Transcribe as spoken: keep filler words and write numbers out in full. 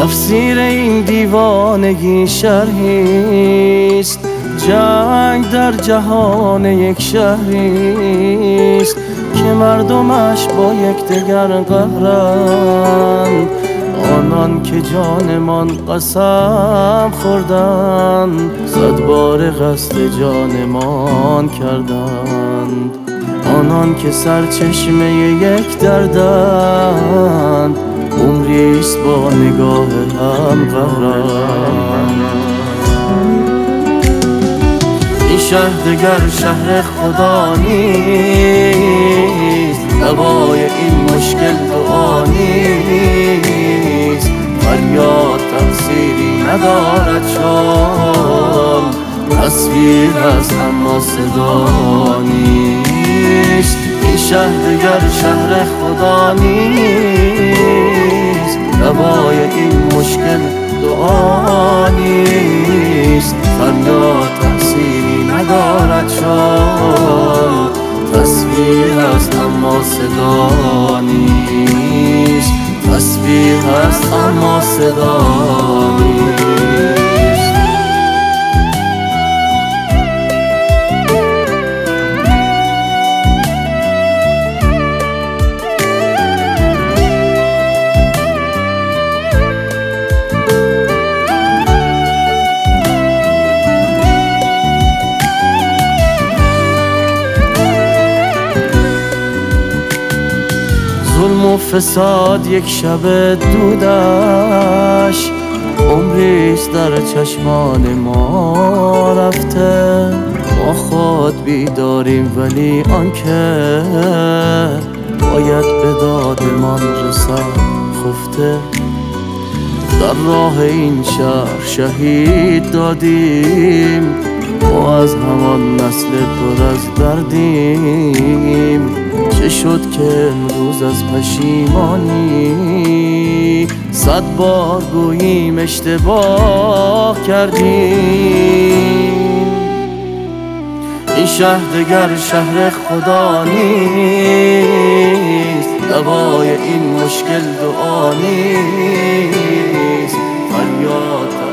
تفسیر این دیوانگی شرحیست، جنگ در جهان یک شهریست که مردمش با یکدیگر قهرند. آنان که جانمان قسم خوردند، صد بار قصد جانمان کردند. آنان که سرچشمه یک دردند، عمریست با نگاه هم قهرند. این شهر دگر شهر خدا نیست، دوای این مشکل دعا نیست. فریاد تقصیری ندارد چون تصویر هست اما صدا نیست. این شهر دگر شهر خدا نیست، دوای این مشکل دعا نیست. فریاد تقصیری ندارد چون تصویر هست اما صدا نیست. تصویر هست اما صدا نیست. ظلم و فساد یک شب دودش، عمریست در چشمان ما رفته. ما خود بیداریم ولی آنکه باید به دادمان رسد خفته. در راه این شهر شهید دادیم، ما از همان نسل پر از دردیم. چه شد که امروز از پشیمانی صد بار گوییم اشتباه کردیم. این شهر دگر شهر خدا نیست، دوای این مشکل دعا نیست. فریاد